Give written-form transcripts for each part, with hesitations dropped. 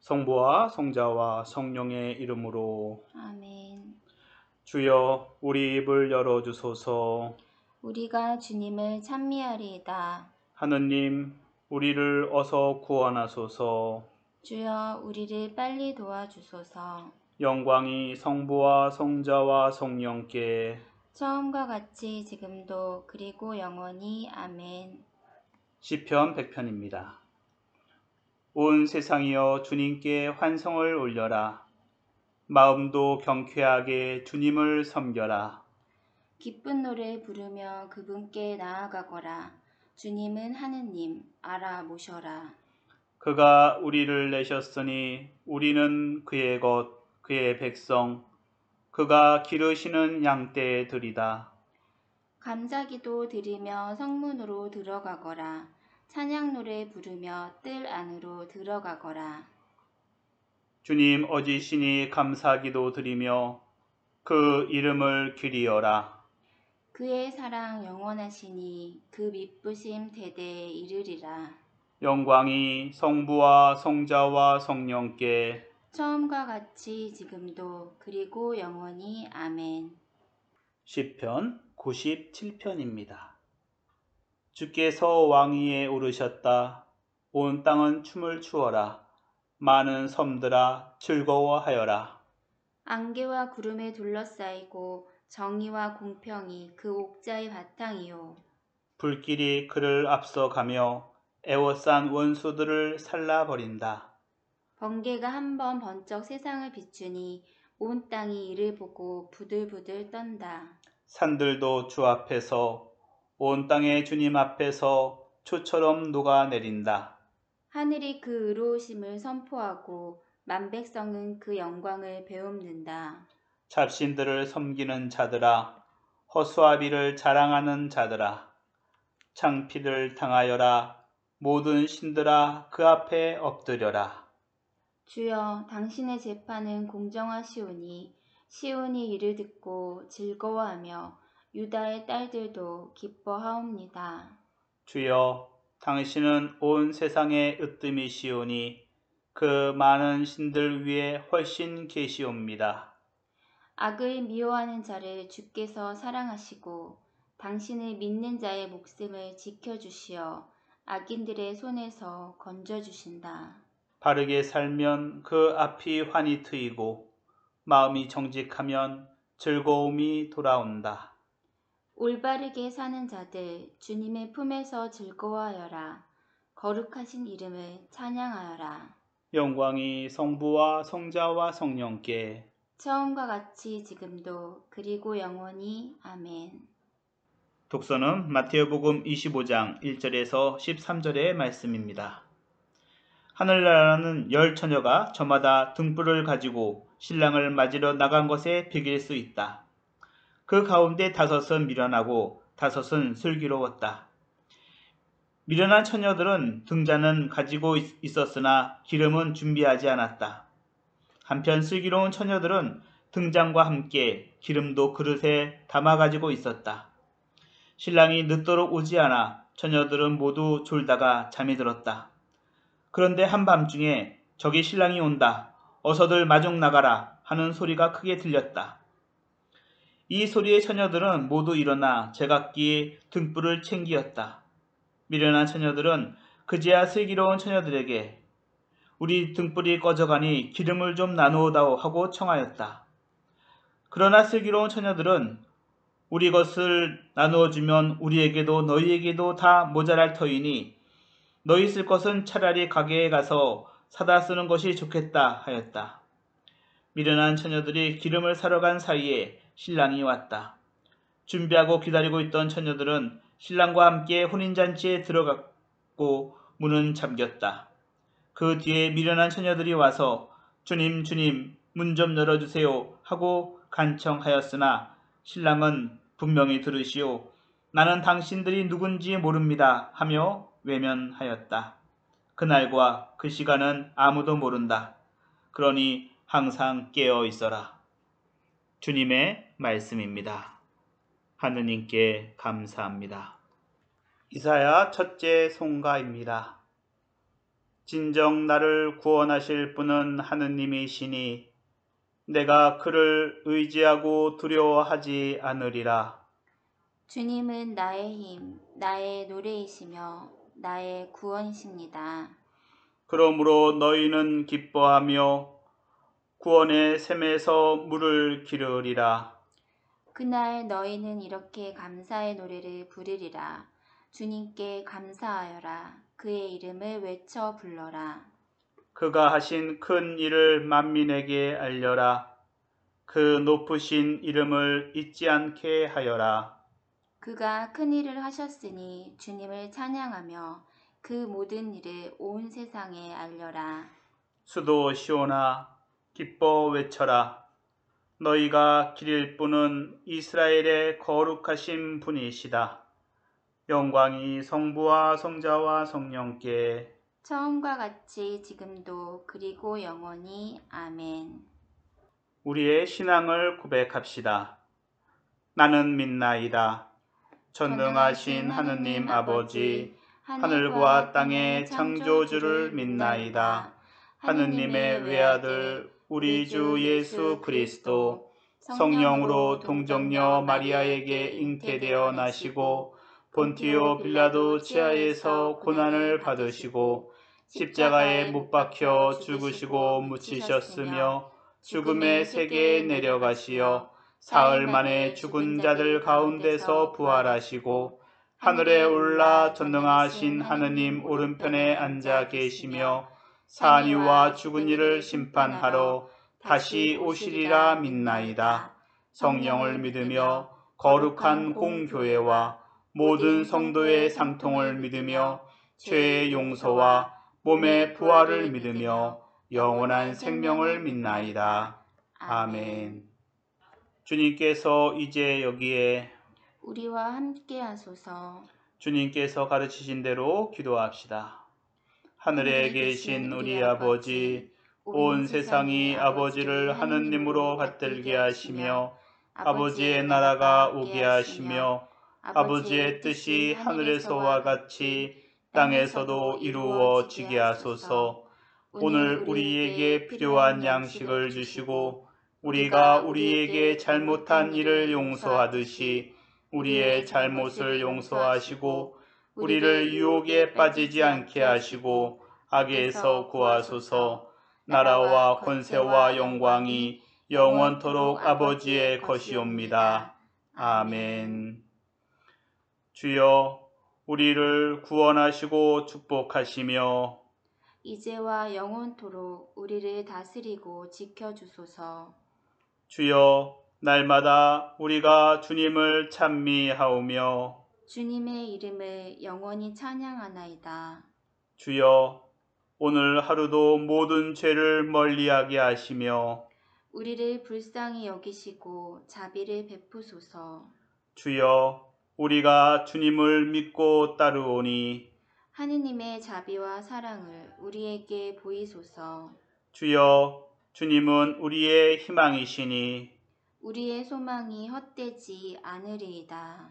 성부와 성자와 성령의 이름으로. 아멘. 주여 우리 입을 열어주소서. 우리가 주님을 찬미하리이다. 하느님 우리를 어서 구원하소서. 주여 우리를 빨리 도와주소서. 영광이 성부와 성자와 성령께 처음과 같이 지금도 그리고 영원히. 아멘. 시편 100편입니다. 온 세상이여 주님께 환성을 올려라. 마음도 경쾌하게 주님을 섬겨라. 기쁜 노래 부르며 그분께 나아가거라. 주님은 하느님 알아보셔라. 그가 우리를 내셨으니 우리는 그의 것 그의 백성, 그가 기르시는 양떼들이다. 감사기도 드리며 성문으로 들어가거라. 찬양 노래 부르며 뜰 안으로 들어가거라. 주님 어지시니 감사기도 드리며 그 이름을 기리어라. 그의 사랑 영원하시니 그 미쁘심 대대에 이르리라. 영광이 성부와 성자와 성령께 처음과 같이 지금도 그리고 영원히. 아멘. 시편 97편입니다. 주께서 왕위에 오르셨다. 온 땅은 춤을 추어라. 많은 섬들아 즐거워하여라. 안개와 구름에 둘러싸이고 정의와 공평이 그 옥자의 바탕이요. 불길이 그를 앞서가며 애워싼 원수들을 살라버린다. 번개가 한 번 번쩍 세상을 비추니 온 땅이 이를 보고 부들부들 떤다. 산들도 주 앞에서 온 땅의 주님 앞에서 초처럼 녹아내린다. 하늘이 그 의로우심을 선포하고 만백성은 그 영광을 배움는다. 잡신들을 섬기는 자들아, 허수아비를 자랑하는 자들아, 창피를 당하여라. 모든 신들아 그 앞에 엎드려라. 주여 당신의 재판은 공정하시오니 시온이 이를 듣고 즐거워하며 유다의 딸들도 기뻐하옵니다. 주여 당신은 온 세상의 으뜸이시오니 그 많은 신들 위에 훨씬 계시옵니다. 악을 미워하는 자를 주께서 사랑하시고 당신을 믿는 자의 목숨을 지켜주시어 악인들의 손에서 건져주신다. 바르게 살면 그 앞이 환히 트이고 마음이 정직하면 즐거움이 돌아온다. 올바르게 사는 자들 주님의 품에서 즐거워하여라. 거룩하신 이름을 찬양하여라. 영광이 성부와 성자와 성령께 처음과 같이 지금도 그리고 영원히. 아멘. 독서는 마태복음 25장 1절에서 13절의 말씀입니다. 하늘나라는 10처녀가 저마다 등불을 가지고 신랑을 맞으러 나간 것에 비길 수 있다. 그 가운데 5은 미련하고 5은 슬기로웠다. 미련한 처녀들은 등잔은 가지고 있었으나 기름은 준비하지 않았다. 한편 슬기로운 처녀들은 등잔과 함께 기름도 그릇에 담아 가지고 있었다. 신랑이 늦도록 오지 않아 처녀들은 모두 졸다가 잠이 들었다. 그런데 한밤중에 저기 신랑이 온다. 어서들 마중 나가라 하는 소리가 크게 들렸다. 이 소리에 처녀들은 모두 일어나 제각기 등불을 챙기었다. 미련한 처녀들은 그제야 슬기로운 처녀들에게 우리 등불이 꺼져가니 기름을 좀 나누어다오 하고 청하였다. 그러나 슬기로운 처녀들은 우리 것을 나누어주면 우리에게도 너희에게도 다 모자랄 터이니 너희 쓸 것은 차라리 가게에 가서 사다 쓰는 것이 좋겠다 하였다. 미련한 처녀들이 기름을 사러 간 사이에 신랑이 왔다. 준비하고 기다리고 있던 처녀들은 신랑과 함께 혼인잔치에 들어갔고 문은 잠겼다. 그 뒤에 미련한 처녀들이 와서 주님 주님 문 좀 열어주세요 하고 간청하였으나 신랑은 분명히 들으시오 나는 당신들이 누군지 모릅니다 하며 외면하였다. 그날과 그 시간은 아무도 모른다. 그러니 항상 깨어 있어라. 주님의 말씀입니다. 하느님께 감사합니다. 이사야 첫째 송가입니다. 진정 나를 구원하실 분은 하느님이시니 내가 그를 의지하고 두려워하지 않으리라. 주님은 나의 힘, 나의 노래이시며 나의 구원이십니다. 그러므로 너희는 기뻐하며 구원의 샘에서 물을 기르리라. 그날 너희는 이렇게 감사의 노래를 부르리라. 주님께 감사하여라. 그의 이름을 외쳐 불러라. 그가 하신 큰 일을 만민에게 알려라. 그 높으신 이름을 잊지 않게 하여라. 그가 큰 일을 하셨으니 주님을 찬양하며 그 모든 일을 온 세상에 알려라. 수도 시온아 기뻐 외쳐라. 너희가 기릴 분은 이스라엘의 거룩하신 분이시다. 영광이 성부와 성자와 성령께 처음과 같이 지금도 그리고 영원히 아멘. 우리의 신앙을 고백합시다. 나는 믿나이다. 전능하신 하느님 아버지, 하늘과 땅의 창조주를 믿나이다. 하느님의 외아들 우리 주 예수 그리스도 성령으로 동정녀 마리아에게 잉태되어 나시고 본티오 빌라도 치하에서 고난을 받으시고 십자가에 못 박혀 죽으시고 묻히셨으며 죽음의 세계에 내려가시어 사흘 만에 죽은 자들 가운데서 부활하시고 하늘에 올라 전능하신 하느님 오른편에 앉아 계시며 산 이와 죽은 이를 심판하러 다시 오시리라 믿나이다. 성령을 믿으며 거룩한 공교회와 모든 성도의 상통을 믿으며 죄의 용서와 몸의 부활을 믿으며 영원한 생명을 믿나이다. 아멘. 주님께서 이제 여기에 우리와 함께 하소서. 주님께서 가르치신 대로 기도합시다. 하늘에 계신 우리 아버지, 온 세상이 아버지를 하느님으로 받들게 하시며 아버지의 나라가 오게 하시며 아버지의 뜻이 하늘에서와 같이 땅에서도 이루어지게 하소서. 오늘 우리에게 필요한 양식을 주시고 우리가 우리에게 잘못한 일을 용서하듯이 우리의 잘못을 용서하시고 우리를 유혹에 빠지지 않게 하시고 악에서 구하소서. 나라와 권세와 영광이 영원토록 아버지의 것이옵니다. 아멘. 주여 우리를 구원하시고 축복하시며 이제와 영원토록 우리를 다스리고 지켜주소서. 주여 날마다 우리가 주님을 찬미하오며 주님의 이름을 영원히 찬양하나이다. 주여 오늘 하루도 모든 죄를 멀리하게 하시며 우리를 불쌍히 여기시고 자비를 베푸소서. 주여 우리가 주님을 믿고 따르오니 하느님의 자비와 사랑을 우리에게 보이소서. 주여 주님은 우리의 희망이시니 우리의 소망이 헛되지 않으리이다.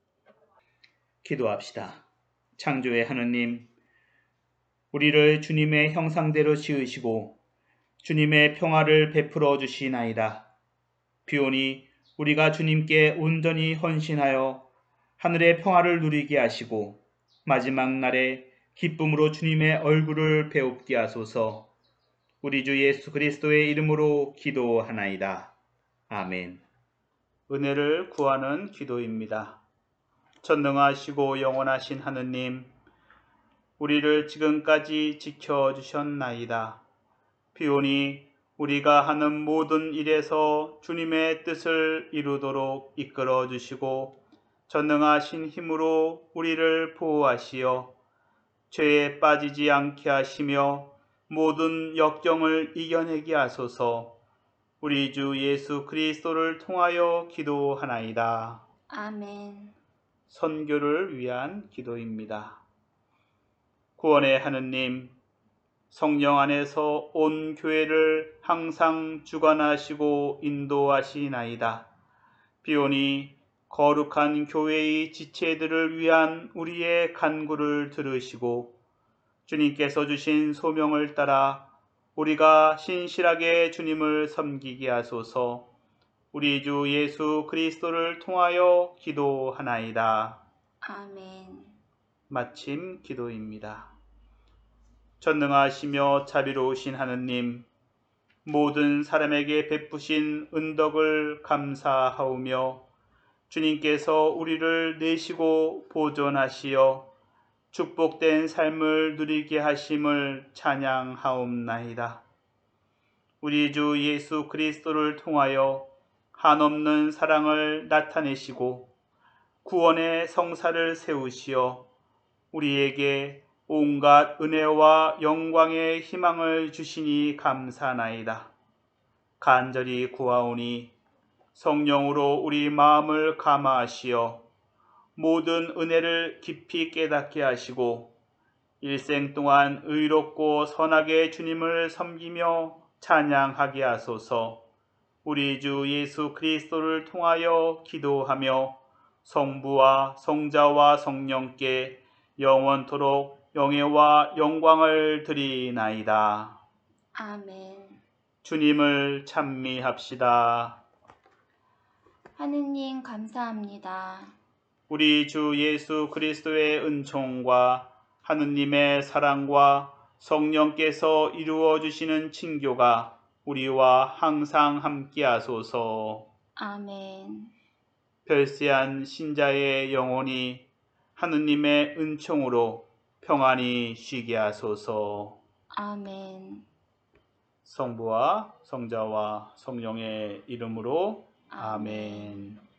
기도합시다. 창조의 하느님, 우리를 주님의 형상대로 지으시고 주님의 평화를 베풀어 주시나이다. 비오니 우리가 주님께 온전히 헌신하여 하늘의 평화를 누리게 하시고 마지막 날에 기쁨으로 주님의 얼굴을 배웁게 하소서. 우리 주 예수 그리스도의 이름으로 기도하나이다. 아멘. 은혜를 구하는 기도입니다. 전능하시고 영원하신 하느님, 우리를 지금까지 지켜주셨나이다. 비오니 우리가 하는 모든 일에서 주님의 뜻을 이루도록 이끌어 주시고 전능하신 힘으로 우리를 보호하시어 죄에 빠지지 않게 하시며 모든 역경을 이겨내게 하소서. 우리 주 예수 그리스도를 통하여 기도하나이다. 아멘. 선교를 위한 기도입니다. 구원의 하느님, 성령 안에서 온 교회를 항상 주관하시고 인도하시나이다. 비오니 거룩한 교회의 지체들을 위한 우리의 간구를 들으시고 주님께서 주신 소명을 따라 우리가 신실하게 주님을 섬기게 하소서. 우리 주 예수 그리스도를 통하여 기도하나이다. 아멘. 마침 기도입니다. 전능하시며 자비로우신 하느님, 모든 사람에게 베푸신 은덕을 감사하오며 주님께서 우리를 내시고 보존하시어 축복된 삶을 누리게 하심을 찬양하옵나이다. 우리 주 예수 그리스도를 통하여 한없는 사랑을 나타내시고 구원의 성사를 세우시어 우리에게 온갖 은혜와 영광의 희망을 주시니 감사나이다. 간절히 구하오니 성령으로 우리 마음을 감화하시어 모든 은혜를 깊이 깨닫게 하시고 일생 동안 의롭고 선하게 주님을 섬기며 찬양하게 하소서. 우리 주 예수 그리스도를 통하여 기도하며 성부와 성자와 성령께 영원토록 영예와 영광을 드리나이다. 아멘. 주님을 찬미합시다. 하느님 감사합니다. 우리 주 예수 그리스도의 은총과 하느님의 사랑과 성령께서 이루어 주시는 친교가 우리와 항상 함께 하소서. 아멘. 별세한 신자의 영혼이 하느님의 은총으로 평안히 쉬게 하소서. 아멘. 성부와 성자와 성령의 이름으로 아멘. 아멘.